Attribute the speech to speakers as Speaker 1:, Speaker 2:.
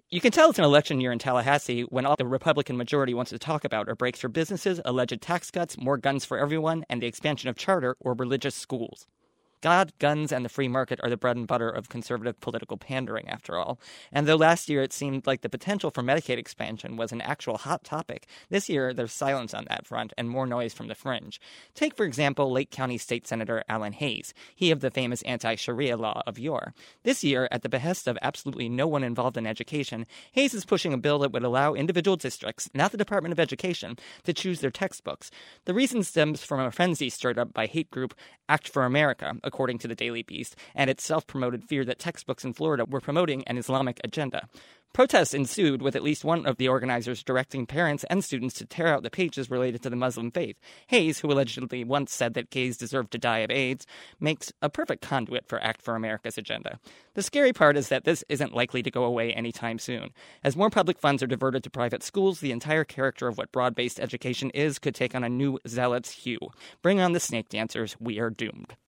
Speaker 1: You can tell it's an election year in Tallahassee when all the Republican majority wants to talk about are breaks for businesses, alleged tax cuts, more guns for everyone, and the expansion of charter or religious schools. God, guns, and the free market are the bread and butter of conservative political pandering, after all. And though last year it seemed like the potential for Medicaid expansion was an actual hot topic, this year there's silence on that front and more noise from the fringe. Take, for example, Lake County State Senator Alan Hayes, he of the famous anti-Sharia law of yore. This year, at the behest of absolutely no one involved in education, Hayes is pushing a bill that would allow individual districts, not the Department of Education, to choose their textbooks. The reason stems from a frenzy stirred up by hate group Act for America, according to the Daily Beast, and its self-promoted fear that textbooks in Florida were promoting an Islamic agenda. Protests ensued, with at least one of the organizers directing parents and students to tear out the pages related to the Muslim faith. Hayes, who allegedly once said that gays deserve to die of AIDS, makes a perfect conduit for Act for America's agenda. The scary part is that this isn't likely to go away anytime soon. As more public funds are diverted to private schools, the entire character of what broad-based education is could take on a new zealot's hue. Bring on the snake dancers, we are doomed.